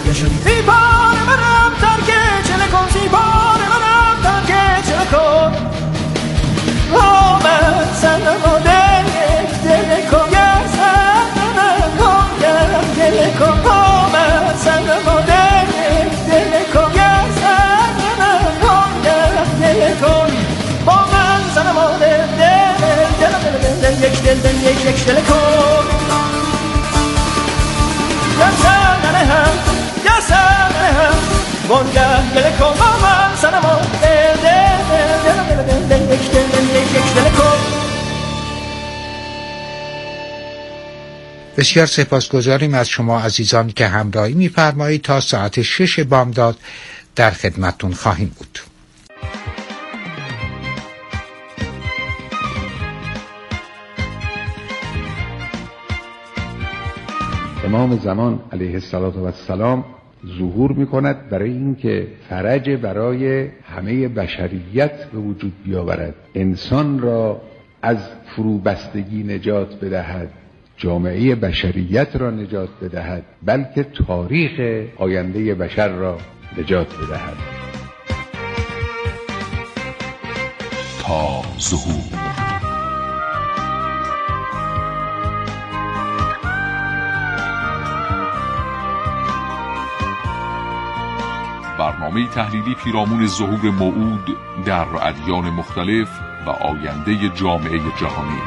گشم زیبار منم ترکه چله کن زیبار منم ترکه چله کن آمد سنم و دل کن دل کن آمد سنم و دل کن دل کن با من سنم و دل یک دل کن یا سنم هم بانگه گل کن با من سنم و دل یک دل کن. بسیار سپاسگزاریم از شما عزیزان که همراهی می‌فرمایید. تا ساعت 6 بامداد در خدمتتون خواهیم بود. امام زمان علیه السلام ظهور می‌کند برای اینکه فرج برای همه بشریت به وجود بیاورد، انسان را از فروبستگی نجات بدهد، جامعه بشریت را نجات بدهد، بلکه تاریخ آینده بشر را نجات بدهد. تا ظهور برنامه تحلیلی پیرامون ظهور موعود در ادیان مختلف و آینده جامعه جهانی.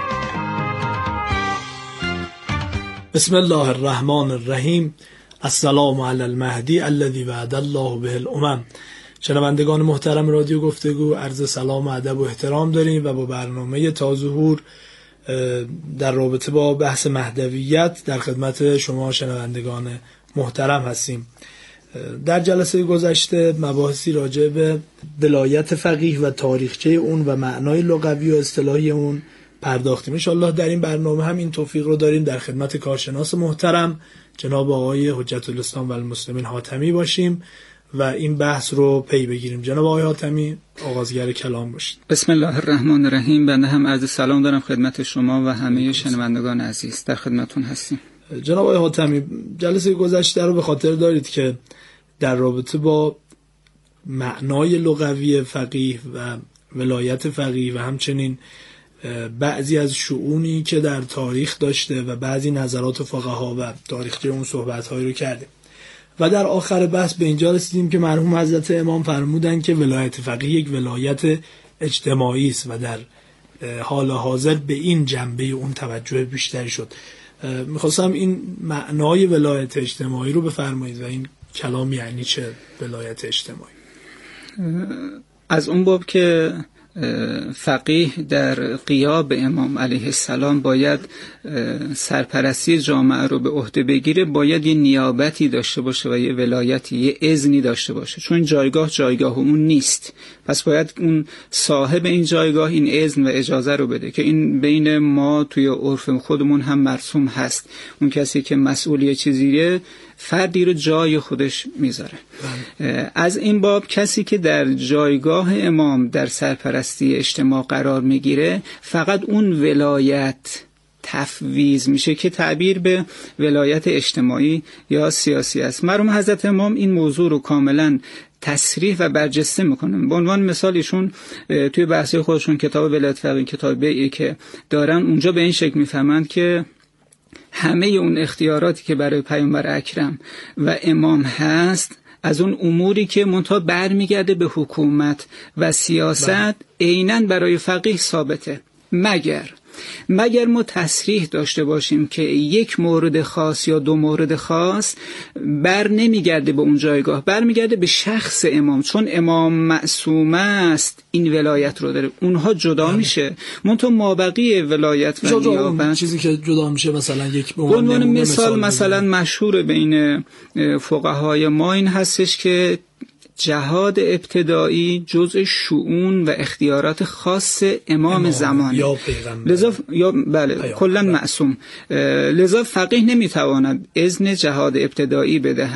بسم الله الرحمن الرحیم. السلام علی المهدی الذی وعد الله به الامم. شنوندگان محترم رادیو گفتگو، عرض سلام و ادب و احترام داریم و با برنامه تا ظهور در رابطه با بحث مهدویت در خدمت شما شنوندگان محترم هستیم. در جلسه گذشته مباحثی راجع به ولایت فقیه و تاریخچه اون و معنای لغوی و اصطلاحی اون پرداختیم. ان شاءالله در این برنامه هم این توفیق رو داریم در خدمت کارشناس محترم جناب آقای حجت الاسلام و المسلمین حاتمی باشیم و این بحث رو پی بگیریم. جناب آقای حاتمی آغازگر کلام باشید. بسم الله الرحمن الرحیم. بنده هم عرض سلام دارم خدمت شما و همه شنوندگان عزیز، در خدمتتون هستیم. جناب آقای حاتمی، جلسه گذشته رو به خاطر دارید که در رابطه با معنای لغوی فقیه و ولایت فقیه و همچنین بعضی از شؤونی که در تاریخ داشته و بعضی نظرات فقها و تاریخچه اون صحبت‌هایی رو کردیم و در آخر بحث به اینجا رسیدیم که مرحوم حضرت امام فرمودن که ولایت فقیه یک ولایت اجتماعی است و در حال حاضر به این جنبه اون توجه بیشتری شد. میخواستم این معنای ولایت اجتماعی رو بفرمایید و این کلام یعنی چه ولایت اجتماعی؟ از اون باب که فقیه در غیاب امام علیه السلام باید سرپرستی جامعه رو به عهده بگیره، باید یه نیابتی داشته باشه و یه ولایتی، یه اذنی داشته باشه، چون جایگاه اون نیست. پس باید اون صاحب این جایگاه این اذن و اجازه رو بده که این بین ما توی عرف خودمون هم مرسوم هست. اون کسی که مسئولی چیزیه فردی رو جای خودش میذاره. از این باب کسی که در جایگاه امام در سرپرستی اجتماع قرار میگیره فقط اون ولایت تفویض میشه که تعبیر به ولایت اجتماعی یا سیاسی است. مرحوم حضرت امام این موضوع رو کاملا تصریح و برجسته میکنن. به عنوان مثال ایشون توی بحث خودشون کتاب ولایت فقیه، کتاب بیعی که دارن، اونجا به این شکل میفهمند که همه اون اختیاراتی که برای پیامبر اکرم و امام هست از اون اموری که منتها برمیگرده به حکومت و سیاست عیناً برای فقیه ثابته، مگر ما تصریح داشته باشیم که یک مورد خاص یا دو مورد خاص بر نمیگرده به اون جایگاه، برمیگرده به شخص امام، چون امام معصوم است این ولایت رو داره، اونها جدا میشه. منتها مابقی ولایت و نیابت چیزی که جدا میشه مثلا یک به عنوان مثال مثلا مشهور بین فقهای ما این هستش که جهاد ابتدایی جزء شؤون و اختیارات خاص امام زمان یا پیغمبر بله کلا معصوم. لذا فقیه نمیتواند اذن جهاد ابتدایی بدهد.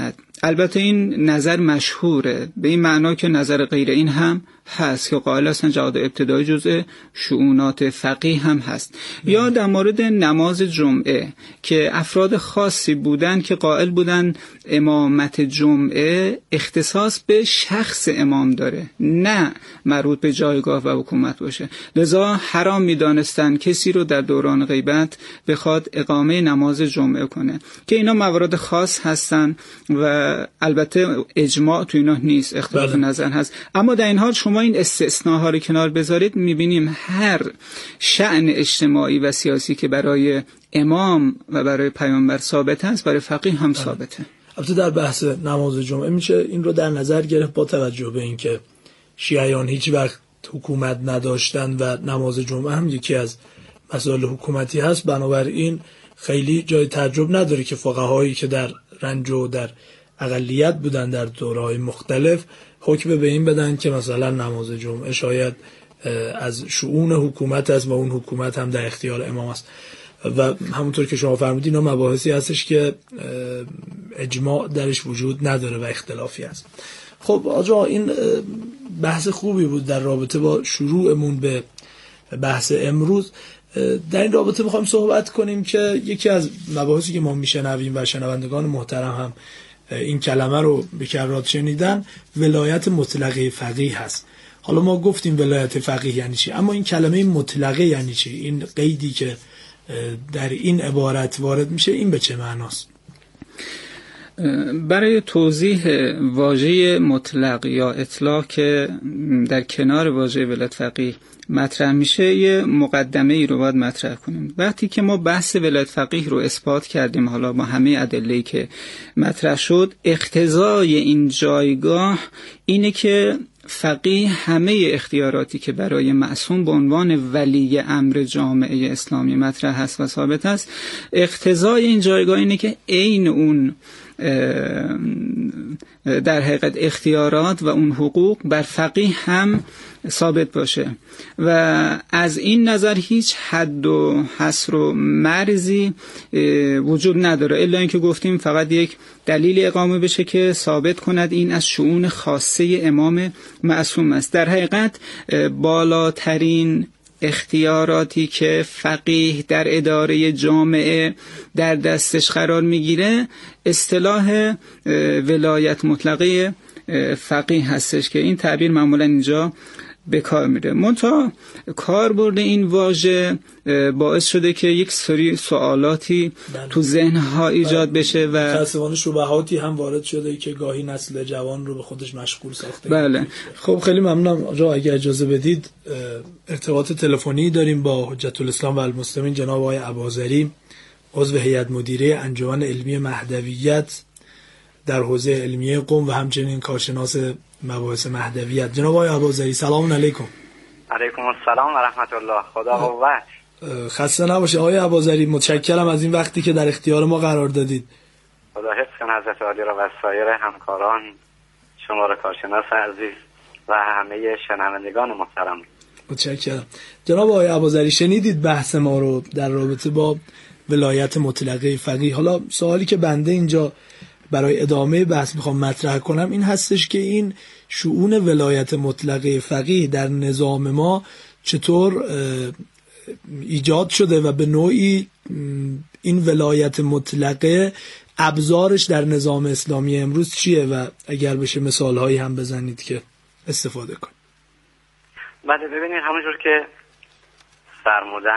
البته این نظر مشهوره، به این معنا که نظر غیر این هم هست که قائل هستن جهاد ابتدایی جزء شؤونات فقیه هم هست. یا در مورد نماز جمعه که افراد خاصی بودن که قائل بودن امامت جمعه اختصاص به شخص امام داره، نه مربوط به جایگاه و حکومت باشه، لذا حرام می‌دانستن کسی رو در دوران غیبت بخواد اقامه نماز جمعه کنه، که اینا موارد خاص هستن و البته اجماع تو اینا نیست، اختلاف نظر هست. اما در این حال شما این استثناها رو کنار بذارید، می‌بینیم هر شأن اجتماعی و سیاسی که برای امام و برای پیامبر ثابت است، برای فقیه هم ثابته. البته در بحث نماز جمعه میشه این رو در نظر گرفت با توجه به اینکه شیعیان هیچ وقت حکومت نداشتن و نماز جمعه هم یکی از مسائل حکومتی هست، بنابراین خیلی جای تعجب نداره که فقهایی که در رنج و در اقلیت بودن در دوره‌های مختلف حکم به این بدن که مثلا نماز جمعه شاید از شؤون حکومت است و اون حکومت هم در اختیار امام است. و همونطور که شما فرمودین اینا مباحثی هستش که اجماع درش وجود نداره و اختلافی هست. خب آقا این بحث خوبی بود در رابطه با شروعمون به بحث امروز. در این رابطه میخوایم صحبت کنیم که یکی از مباحثی که ما میشنویم و شنوندگان محترم هم این کلمه رو به کرات شنیدن، ولایت مطلقه فقیه هست. حالا ما گفتیم ولایت فقیه یعنی چی، اما این کلمه مطلقه یعنی چی؟ این قیدی که در این عبارت وارد میشه این به چه معناست؟ برای توضیح واژه مطلق یا اطلاق که در کنار واژه ولایت فقیه مطرح میشه، یه مقدمه ای رو باید مطرح کنیم. وقتی که ما بحث ولایت فقیه رو اثبات کردیم، حالا با همه ادله‌ای که مطرح شد، اقتضای این جایگاه اینه که فقیه همه اختیاراتی که برای معصوم به عنوان ولی امر جامعه اسلامی مطرح هست و ثابت است، اقتضای این جایگاه اینه که عین اون در حقیقت اختیارات و اون حقوق بر فقیه هم ثابت باشه و از این نظر هیچ حد و حصر و مرزی وجود نداره، الا اینکه گفتیم فقط یک دلیل اقامه بشه که ثابت کند این از شؤون خاصه امام معصوم است. در حقیقت بالاترین اختیاراتی که فقیه در اداره جامعه در دستش قرار میگیره اصطلاح ولایت مطلقه فقیه هستش که این تعبیر معمولا اینجا به کار میره. منتها کاربرد این واژه باعث شده که یک سری سوالاتی تو ذهنها ایجاد بشه و متأسفانه شبهاتی هم وارد شده که گاهی نسل جوان رو به خودش مشغول ساخته. بله. خب خیلی ممنونم آقا، اگه اجازه بدید ارتباط تلفنی داریم با حجت الاسلام و المسلمین جناب آقای اباظری، عضو هیئت مدیره انجمن علمی مهدویت در حوزه علمیه قم و همچنین کارشناس مباحث مهدویت. جناب آقای اباظری سلام علیکم. علیکم السلام و رحمت الله. خدا قوت. خسته نباشه آقای اباظری، متشکرم از این وقتی که در اختیار ما قرار دادید. خدا حفظ کنه حضرت عالی را و سایر همکاران شما را کارشناس عزیز و همه شنوندگان محترم. متشکرم. جناب آقای اباظری شنیدید بحث ما رو در رابطه با ولایت مطلقه فقیه. حالا سوالی که بنده اینجا برای ادامه بحث میخوام مطرح کنم این هستش که این شؤون ولایت مطلقه فقیه در نظام ما چطور ایجاد شده و به نوعی این ولایت مطلقه ابزارش در نظام اسلامی امروز چیه و اگر بشه مثالهایی هم بزنید که استفاده کنید. بله ببینید همونجور که فرمودن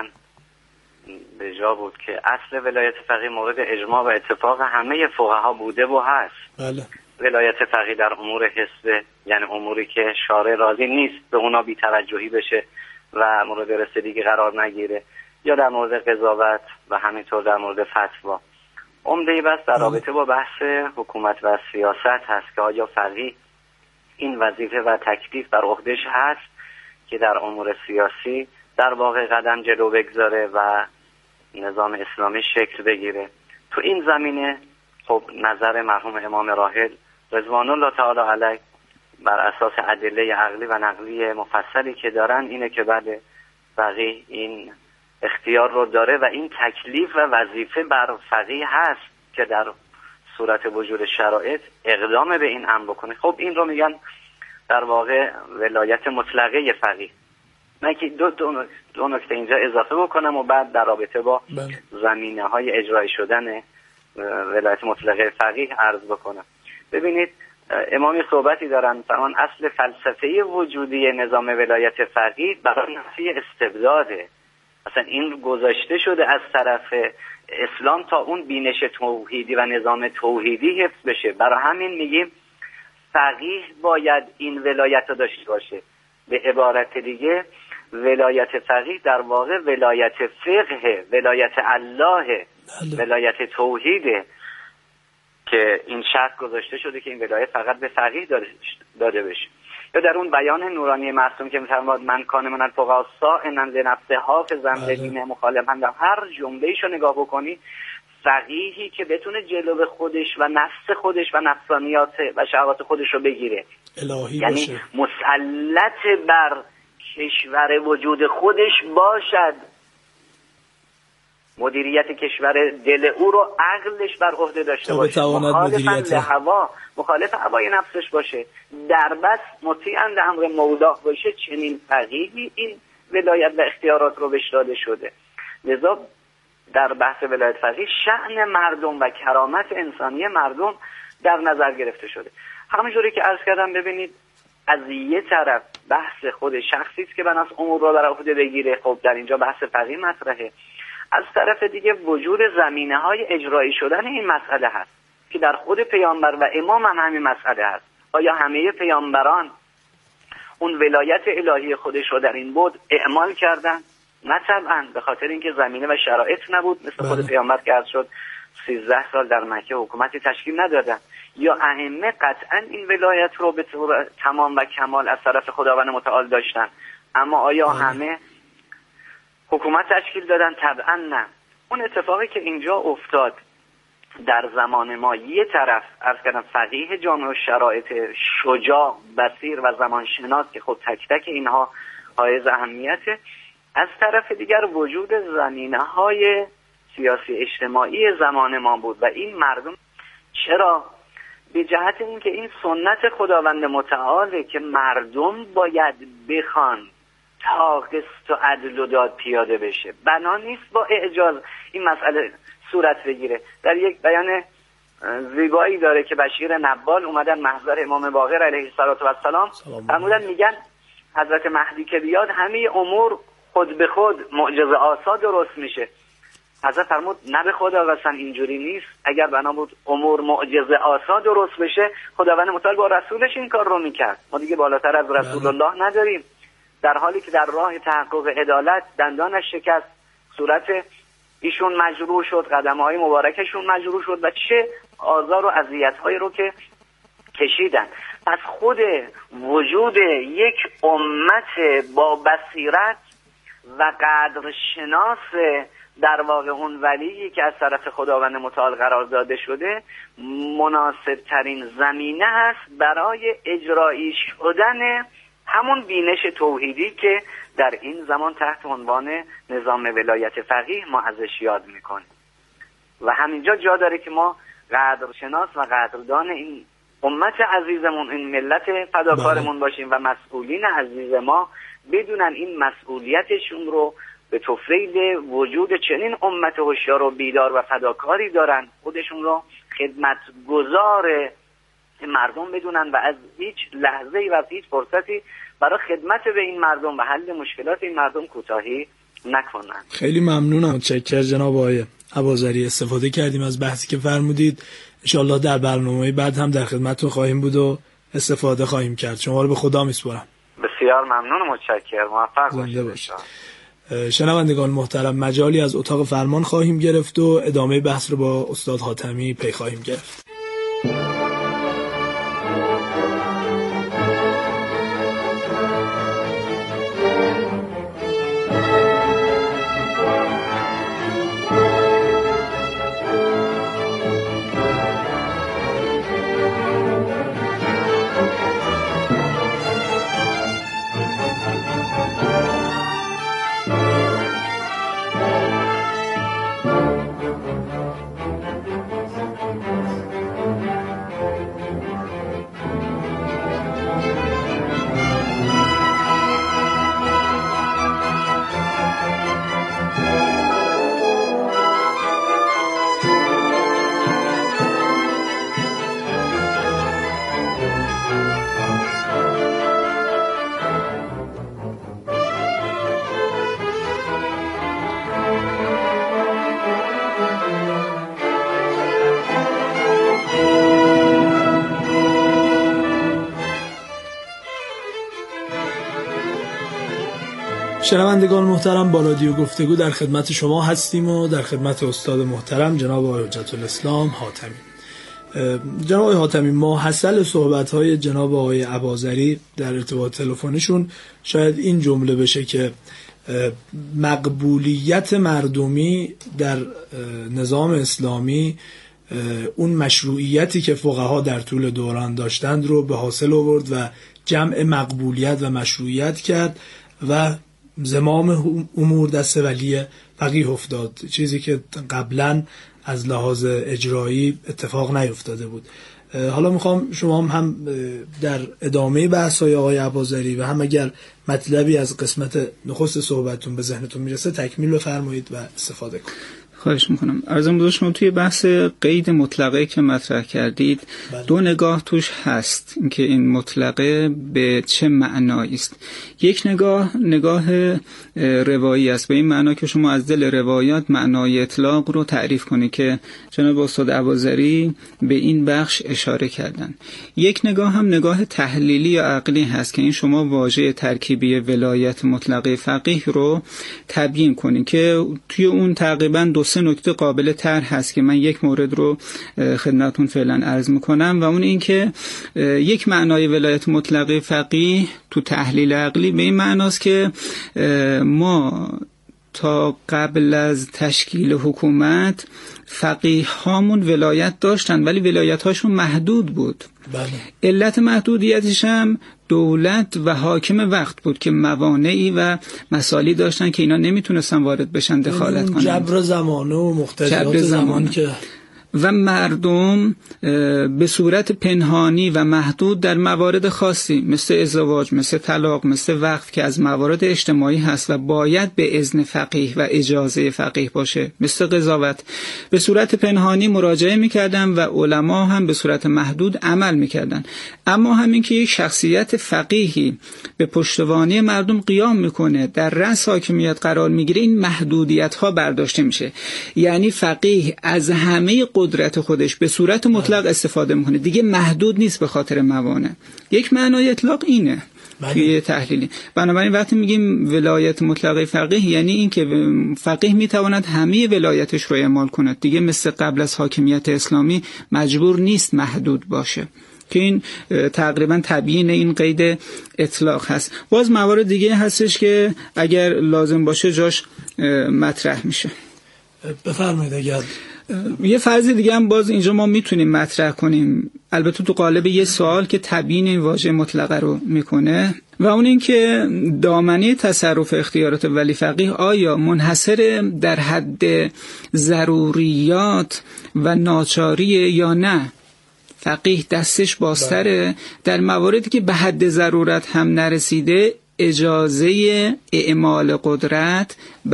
به جا بود که اصل ولایت فقیه مورد اجماع و اتفاق همه فقها بوده و هست. بله. ولایت فقیه در امور حسبه، یعنی اموری که شارع راضی نیست به اونا بی‌توجهی بشه و مورد رسیدگی قرار نگیره، یا در مورد قضاوت و همینطور در مورد فتوا. عمده بس در رابطه با بحث حکومت و سیاست هست که آیا فقیه این وظیفه و تکلیف بر عهده‌اش هست که در امور سیاسی در واقع قدم جلو بگذاره و نظام اسلامی شکل بگیره. تو این زمینه خب نظر مرحوم امام راحل رضوان الله تعالی علیه بر اساس ادله عقلی و نقلی مفصلی که دارن اینه که بله فقیه این اختیار رو داره و این تکلیف و وظیفه بر فقیه هست که در صورت وجود شرایط اقدام به این امر بکنه. خب این رو میگن در واقع ولایت مطلقه فقیه. من که دو نکته اینجا اضافه بکنم و بعد در رابطه با زمینه‌های اجرایی شدن ولایت مطلقه فقیه عرض بکنم. ببینید امامی صحبتی دارن فرمان اصل فلسفه وجودی نظام ولایت فقیه برای نفی استبداده. اصلا این گذاشته شده از طرف اسلام تا اون بینش توحیدی و نظام توحیدی حفظ بشه. برای همین میگیم فقیه باید این ولایت رو داشته باشه. به عبارت دیگه ولایت فقیه در واقع ولایت فقه، ولایت الله، ولایت توحیده که این شرط گذاشته شده که این ولایت فقط به فقیه داده بشه. یا در اون بیان نورانی معصوم که می‌فرماد من کان من الفقهاء صائنا لنفسه حافظا لدین مخالفا، هر جمله‌ایشو نگاه بکنی فقیهی که بتونه جلو خودش و نفس خودش و نفسانیات و شهوات خودش رو بگیره، الهی یعنی باشه، مسلط بر کشور وجود خودش باشد، مدیریت کشور دل او رو عقلش بر عهده داشته باشه، مخالف هوای نفسش باشه، در بس مطیعاً امر مولا باشه. چنین فقیهی این ولایت و اختیارات رو بهش داده شده. لذا در بحث ولایت فقیه شأن مردم و کرامت انسانی مردم در نظر گرفته شده. همونجوری که عرض کردم ببینید از یه طرف بحث خود شخصی است که بناس امور رو بر عهده بگیره، خب در اینجا بحث فقیه مطرحه. از طرف دیگه وجود زمینه‌های اجرایی شدن این مسئله هست که در خود پیامبر و امام هم همین مسئله هست. آیا همه پیامبران اون ولایت الهی خودش رو در این بود اعمال کردن؟ نه طبعا، به خاطر اینکه زمینه و شرایط نبود. مثل خود پیامبر که عرض شد 13 سال در مکه حکومتی تشکیل ندادن. یا ائمه قطعا این ولایت رو به طور تمام و کمال از طرف خداوند متعال داشتن، اما آیا همه حکومت تشکیل دادن؟ طبعا نه. اون اتفاقی که اینجا افتاد در زمان ما، یه طرف عرض کردم فقیه جامع و شرایط شجاع، بصیر و زمانشناس که خود تک تک اینها حائز اهمیته، از طرف دیگر وجود زمینه‌های سیاسی اجتماعی زمان ما بود و این مردم چرا؟ به جهت اینکه این سنت خداوند متعاله که مردم باید بخوان تا قسط و عدل و داد پیاده بشه. بنا نیست با اعجاز این مسئله صورت بگیره. در یک بیان زیبایی داره که بشیر نبال اومدن محضر امام باقر علیه السلام فرمودن، میگن حضرت مهدی که بیاد همه امور خود به خود معجزه آسا درست میشه. حضرت فرمود نه به خدا قسم اینجوری نیست. اگر بنا بود امور معجزه آسا درست بشه خداوند متعال با رسولش این کار رو میکرد. ما دیگه بالاتر از رسول الله نداریم. در حالی که در راه تحقق عدالت دندانش شکست، صورت ایشون مجروح شد، قدم‌های مبارکشون مجروح شد و چه آزار و اذیت‌هایی رو که کشیدن. پس خود وجود یک امت با بصیرت و قدرشناس در واقع اون ولیی که از طرف خداوند متعال قرار داده شده مناسب ترین زمینه هست برای اجرایی شدن همون بینش توحیدی که در این زمان تحت عنوان نظام ولایت فقیه ما ازش یاد میکنیم. و همینجا جا داره که ما قدرشناس و قدردان این امت عزیزمون، این ملت فداکارمون باشیم و مسئولین عزیز ما بدونن این مسئولیتشون رو به تفریل وجود چنین امت هوشیار و بیدار و فداکاری دارن، خودشون رو خدمتگزار مردم بدونن و از هیچ لحظه‌ای و از هیچ فرصتی برای خدمت به این مردم و حل مشکلات این مردم کوتاهی نکنن. خیلی ممنونم. متشکرم جناب آقای اباظری. استفاده کردیم از بحثی که فرمودید. انشالله در برنامه‌های بعد هم در خدمتتون خواهیم بود و استفاده خواهیم کرد. شما رو به خدا میسپارم. بسیار ممنون و متشکرم. موفق باشید. شنوندگان محترم، مجالی از اتاق فرمان خواهیم گرفت و ادامه بحث رو با استاد حاتمی پی خواهیم گرفت. شنوندگان محترم، با رادیو گفتگو در خدمت شما هستیم و در خدمت استاد محترم جناب آقای حجت الاسلام حاتمی. جناب آقای حاتمی، ما حاصل صحبت‌های جناب آقای اباظری در ارتباط تلفنیشون شاید این جمله بشه که مقبولیت مردمی در نظام اسلامی اون مشروعیتی که فقها در طول دوران داشتند رو به حاصل آورد و جمع مقبولیت و مشروعیت کرد و زمام امور دست ولی فقیه افتاد، چیزی که قبلا از لحاظ اجرایی اتفاق نیفتاده بود. حالا میخوام شما هم در ادامه بحث‌های آقای اباظری و هم اگر مطلبی از قسمت نخست صحبتتون به ذهنتون میرسه تکمیل بفرمایید و استفاده کنید. خواهش میکنم. عرضم بزرگ شما توی بحث قید مطلقه که مطرح کردید دو نگاه توش هست، اینکه این مطلقه به چه معنایی است. یک نگاه روایی است، به این معنا که شما از دل روایات معنای اطلاق رو تعریف کنید که جناب استاد اباظری به این بخش اشاره کردن. یک نگاه هم نگاه تحلیلی یا عقلی هست که این شما واژه ترکیبی ولایت مطلقه فقیه رو تبیین کنید که توی اون تقریبا 2-3 نکته قابل طرح هست که من یک مورد رو خدمتتون فعلا عرض میکنم و اون این که یک معنای ولایت مطلقه فقیه تو تحلیل عقلی به این معناست که ما تا قبل از تشکیل حکومت فقیه هامون ولایت داشتن ولی ولایت هاشون محدود بود. بله. علت محدودیتش هم دولت و حاکم وقت بود که موانعی و مسائلی داشتن که اینا نمیتونستن وارد بشن دخالت کنن. جبر زمانه و مقتضیات زمان که و مردم به صورت پنهانی و محدود در موارد خاصی مثل ازدواج، مثل طلاق، مثل وقف که از موارد اجتماعی هست و باید به اذن فقیه و اجازه فقیه باشه، مثل قضاوت، به صورت پنهانی مراجعه میکردن و علما هم به صورت محدود عمل میکردن. اما همین که یک شخصیت فقیهی به پشتوانه مردم قیام میکنه، در رأس حاکمیت قرار میگیره، این محدودیت ها برداشته میشه. یعنی فقیه از همه قدرت خودش به صورت مطلق استفاده میکنه، دیگه محدود نیست به خاطر موانع. یک معنای اطلاق اینه توی تحلیلی. بنابراین وقتی میگیم ولایت مطلقه فقیه یعنی این که فقیه میتواند همه ولایتش رو اعمال کند، دیگه مثل قبل از حاکمیت اسلامی مجبور نیست محدود باشه، که این تقریبا تبیین این قید اطلاق هست. باز موارد دیگه هستش که اگر لازم باشه جاش مطرح میشه. بفرمایید. اگر یه فرض دیگه هم باز اینجا ما میتونیم مطرح کنیم، البته تو قالب یه سوال که تبیین این واژه مطلقه رو میکنه، و اون این که دامنه تصرف اختیارات ولی فقیه آیا منحصر در حد ضروریات و ناچاری یا نه؟ فقیه دستش بازتره در مواردی که به حد ضرورت هم نرسیده اجازه اعمال قدرت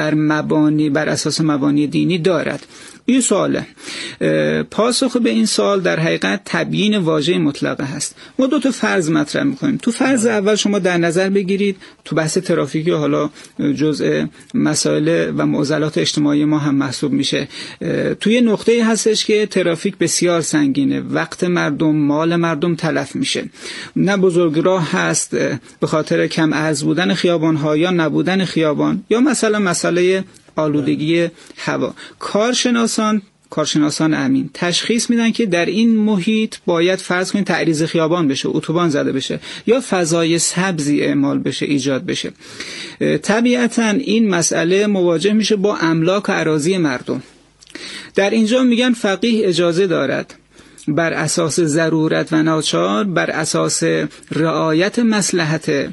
بر اساس مبانی دینی دارد. این سواله. پاسخ به این سوال در حقیقت تبیین واژه مطلقه هست. ما دو تا فرض مطرح می‌کنیم. تو فرض اول شما در نظر بگیرید تو بحث ترافیکی حالا جزء مسائل و معضلات اجتماعی ما هم محسوب میشه. توی نقطه‌ای هستش که ترافیک بسیار سنگینه، وقت مردم، مال مردم تلف میشه. نه بزرگراه هست به خاطر کم عرض بودن خیابان‌ها یا نبودن خیابان، یا مثلا مسئله آلودگی هوا. کارشناسان امین تشخیص میدن که در این محیط باید فرض کنید تعریض خیابان بشه، اتوبان زده بشه یا فضای سبزی اعمال بشه، ایجاد بشه. طبیعتاً این مسئله مواجه میشه با املاک و اراضی مردم. در اینجا میگن فقیه اجازه دارد بر اساس ضرورت و ناچار، بر اساس رعایت مصلحت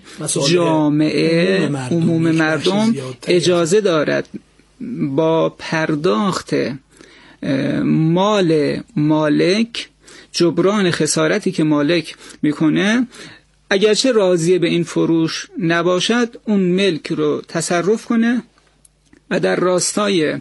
جامعه عموم مردم اجازه دارد با پرداخت مال مالک جبران خسارتی که مالک میکنه، اگرچه راضی به این فروش نباشد اون ملک رو تصرف کنه و در راستای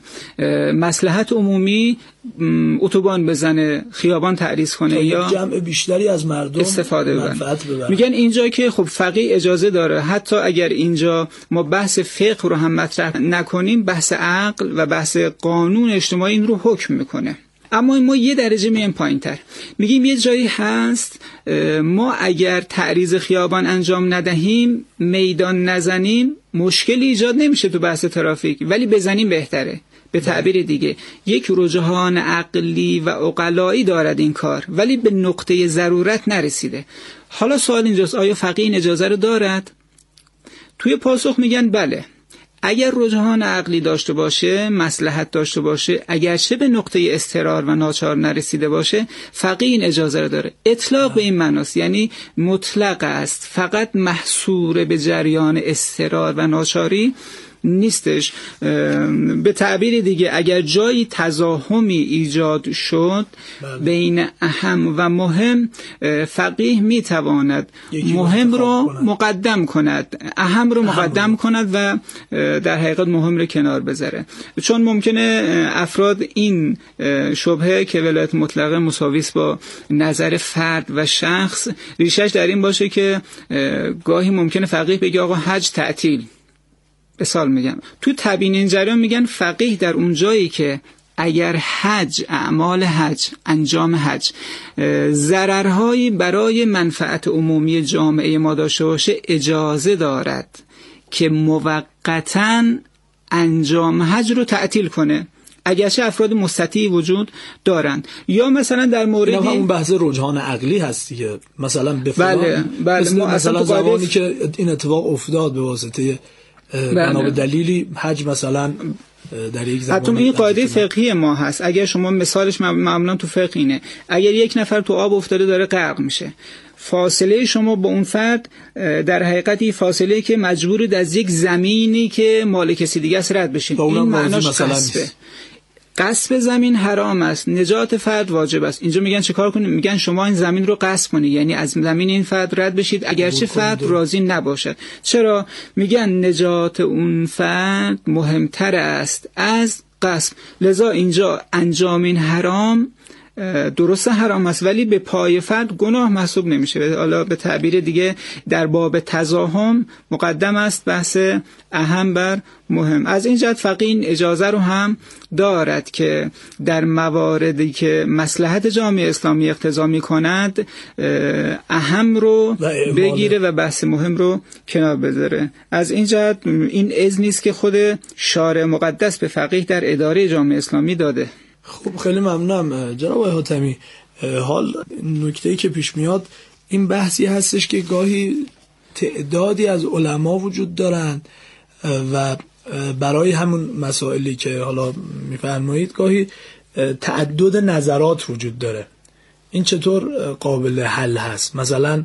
مصلحت عمومی اتوبان بزنه، خیابان تعریض کنه یا جمع بیشتری از مردم استفاده منفعت ببرن. میگن اینجا که خب فقیه اجازه داره حتی اگر اینجا ما بحث فقه رو هم مطرح نکنیم، بحث عقل و بحث قانون اجتماعی این رو حکم میکنه. اما ما یه درجه میایم پایین‌تر، میگیم یه جایی هست ما اگر تعریض خیابان انجام ندهیم، میدان نزنیم، مشکلی ایجاد نمیشه تو بحث ترافیک، ولی بزنیم بهتره. به تعبیر دیگه یک رجحان عقلی و عقلایی دارد این کار، ولی به نقطه ضرورت نرسیده. حالا سوال اینجاست آیا فقیه این اجازه رو دارد؟ توی پاسخ میگن بله، اگر رجحان عقلی داشته باشه، مصلحت داشته باشه، اگرچه به نقطه اضطرار و ناچار نرسیده باشه، فقیه این اجازه رو داره. اطلاق به این معناست، یعنی مطلق است، فقط محصور به جریان اضطرار و ناچاری نیستش. به تعبیر دیگه اگر جایی تزاحمی ایجاد شد بین اهم و مهم، فقیه میتواند مهم رو مقدم کند، اهم رو مقدم کند و در حقیقت مهم رو کنار بذاره. چون ممکنه افراد این شبهه که ولایت مطلقه مساوی است با نظر فرد و شخص، ریشش در این باشه که گاهی ممکنه فقیه بگه آقا حج تعطیل. مثال میگم تو تبیین این جریان میگن فقیه در اون جایی که اگر حج، اعمال حج، انجام حج ضررهایی برای منفعت عمومی جامعه ما داشته باشه، اجازه دارد که موقتاً انجام حج رو تعطیل کنه، اگرچه افراد مستطیع وجود دارند. یا مثلا در موردی اون بحث رجحان عقلی هستی که مثلا به فلان بله مثلا زمانی که این اتفاق افتاد به واسطه بنا به دلیلی حج مثلا در یک زمان، حتی این قاعده فقهی ما هست. اگر شما مثالش معمولا تو فقه اینه، اگر یک نفر تو آب افتاده داره غرق میشه، فاصله شما با اون فرد در حقیقت فاصله که مجبورید از یک زمینی که مال کسی دیگه است رد بشین، این معناش قصبه. غصب زمین حرام است، نجات فرد واجب است. اینجا میگن چه کار کنیم؟ میگن شما این زمین رو غصب کنید، یعنی از زمین این فرد رد بشید اگرچه فرد راضی نباشد. چرا؟ میگن نجات اون فرد مهمتر است از غصب. لذا اینجا انجام این حرام درسته حرام است، ولی به پای فرد گناه محسوب نمیشه. حالا به تعبیر دیگه در باب تزاحم مقدم است بحث اهم بر مهم. از این جهت فقیه این اجازه رو هم دارد که در مواردی که مصلحت جامعه اسلامی اقتضا می‌کند اهم رو بگیره و بحث مهم رو کنار بذاره. از این جهت این اذنی است که خود شارع مقدس به فقیه در اداره جامعه اسلامی داده. خب خیلی ممنونم جناب آقای حاتمی. حال نکته‌ای که پیش میاد این بحثی هستش که گاهی تعدادی از علما وجود دارند و برای همون مسائلی که حالا میفرمایید گاهی تعدد نظرات وجود داره. این چطور قابل حل هست؟ مثلا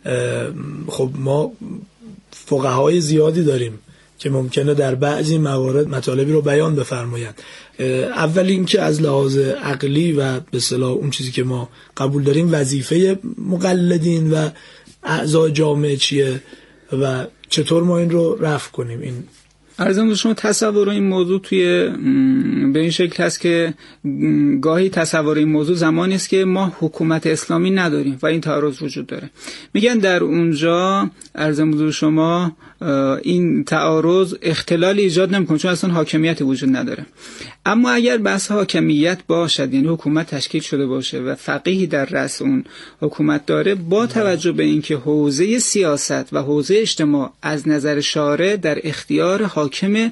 خب ما فقهای زیادی داریم که ممکنه در بعضی موارد مطالبی رو بیان بفرمایند. اول این که از لحاظ عقلی و به اصطلاح اون چیزی که ما قبول داریم وظیفه مقلدین و اعضای جامعه چیه و چطور ما این رو رفع کنیم. این عرضم به شما تصور این موضوع به این شکل هست که گاهی تصور این موضوع زمانی است که ما حکومت اسلامی نداریم و این تعارض وجود داره. میگن در اونجا عرضم به شما این تعارض اختلال ایجاد نمیکنه چون اصلا حاکمیت وجود نداره. اما اگر بحث حاکمیت باشد، یعنی حکومت تشکیل شده باشه و فقیهی در رأس اون حکومت داره، با توجه به اینکه حوزه سیاست و حوزه اجتماع از نظر شارع در اختیار حاکم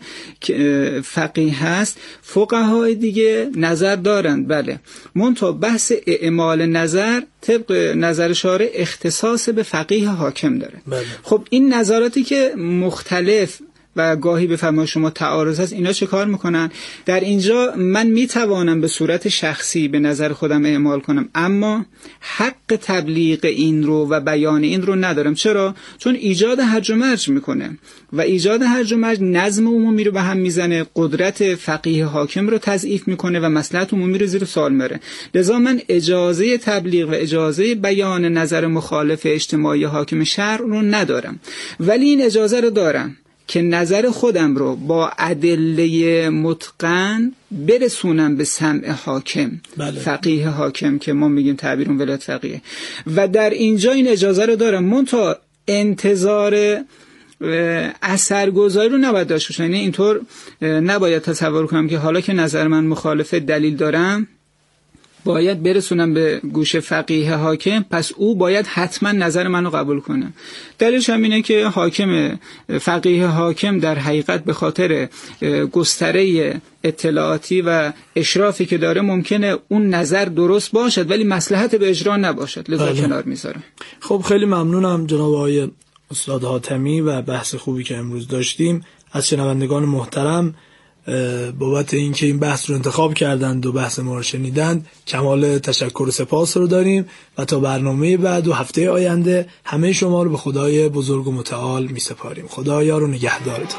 فقیه هست، فقهای دیگه نظر دارند. بله، منتها بحث اعمال نظر طبق نظر شارع اختصاص به فقیه حاکم داره. بله. خب این نظراتی که مختلف و گاهی به فرمان شما تعارض هست، اینا چه کار میکنن؟ در اینجا من میتوانم به صورت شخصی به نظر خودم اعمال کنم، اما حق تبلیغ این رو و بیان این رو ندارم. چرا؟ چون ایجاد هرج و مرج میکنه و ایجاد هرج و مرج نظم عمومی رو به هم میزنه، قدرت فقیه حاکم رو تضعیف میکنه و مصلحت عمومی رو زیر سوال میبره. لذا من اجازه تبلیغ و اجازه بیان نظر مخالف اجتماعی حاکم شرع رو ندارم، ولی این اجازه رو دارم که نظر خودم رو با ادله متقن برسونم به سمع حاکم، فقیه حاکم که ما میگیم تعبیرون ولایت فقیه، و در اینجا این اجازه رو دارم. منتها انتظار اثرگذاری رو نباید داشته باشم. یعنی اینطور نباید تصور کنم که حالا که نظر من مخالف دلیل دارم باید برسونم به گوش فقیه حاکم، پس او باید حتما نظر منو قبول کنه. دلیلش هم اینه که فقیه حاکم در حقیقت به خاطر گستره اطلاعاتی و اشرافی که داره ممکنه اون نظر درست باشد ولی مصلحت به اجرا نباشد، لذا کنار میذارم. خب خیلی ممنونم جناب آقای استاد حاتمی و بحث خوبی که امروز داشتیم. از شنوندگان محترم بابت اینکه این بحث رو انتخاب کردند و بحث ما رو شنیدند کمال تشکر و سپاس رو داریم و تا برنامه بعد و هفته آینده همه شما رو به خدای بزرگ و متعال می سپاریم. خدا یار و نگهدارتان.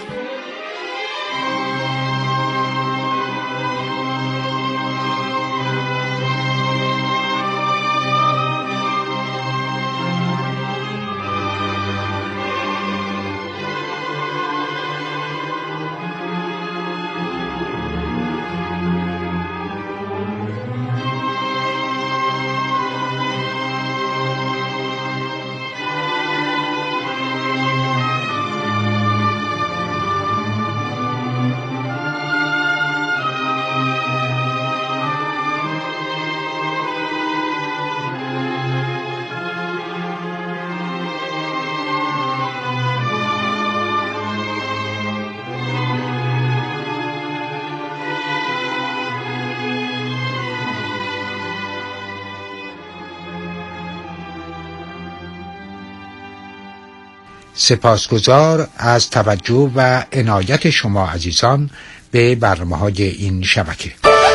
سپاسگزار از توجه و عنایت شما عزیزان به برنامه‌های این شبکه.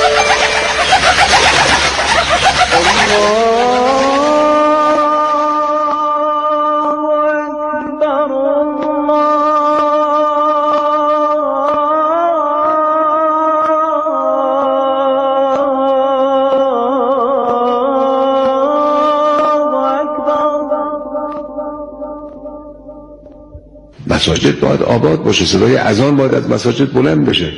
مساجد باید آباد باشه، صدای اذان باید از مساجد بلند بشه.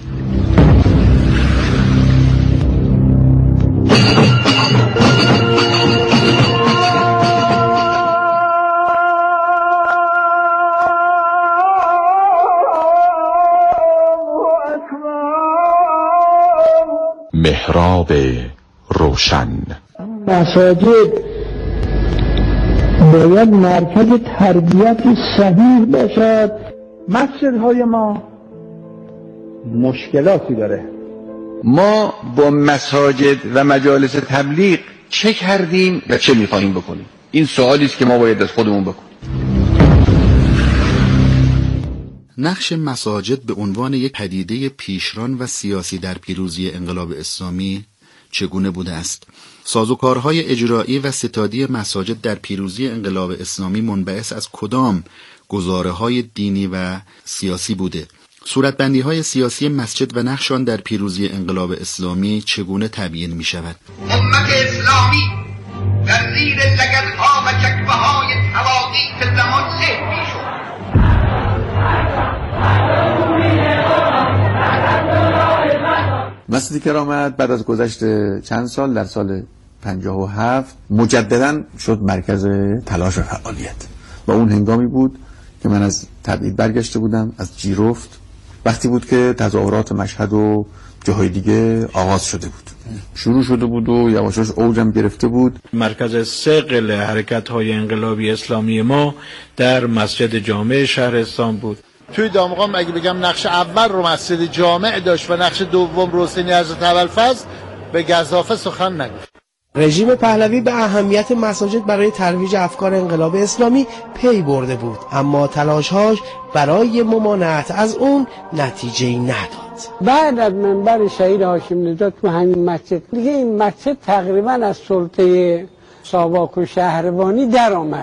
محراب روشن. مساجد باید مرکز تربیت صحیح باشد. مسجدهای ما مشکلاتی داره. ما با مساجد و مجالس تبلیغ چه کردیم و چه میخواهیم بکنیم؟ این سوالی است که ما باید از خودمون بکنیم. نقش مساجد به عنوان یک پدیده پیشران و سیاسی در پیروزی انقلاب اسلامی چگونه بوده است؟ سازوکارهای اجرایی و ستادی مساجد در پیروزی انقلاب اسلامی منبعث از کدام گزاره‌های دینی و سیاسی بوده؟ صورتبندی‌های سیاسی مسجد و نقش آن در پیروزی انقلاب اسلامی چگونه تبیین می‌شود؟ امت اسلامی در زیر لگدها و جکوه‌های تواقیت زمان ذهن می‌شد. مسجد کرامت بعد از گذشت چند سال در سال 57 مجددا شد مرکز تلاش و فعالیت و اون هنگامی بود که من از تبعید برگشته بودم، از جیرفت، وقتی بود که تظاهرات مشهد و جاهای دیگه آغاز شده بود، شروع شده بود و یواشاش اوجم گرفته بود. مرکز ثقل حرکت‌های انقلابی اسلامی ما در مسجد جامع شهرستان بود. توی دامغان اگه بگم نقش اول رو مسجد جامع داشت و نقش دوم رو حسینی حضرت ابوالفضل، به گزافه سخن نگفت. رژیم پهلوی به اهمیت مساجد برای ترویج افکار انقلاب اسلامی پی برده بود، اما تلاش‌هاش برای ممانعت از اون نتیجه‌ای نداد. بعد از منبر شهید هاشم نژاد تو همین مسجد دیگه این مسجد تقریبا از سلطه ساواک و شهربانی در آمد.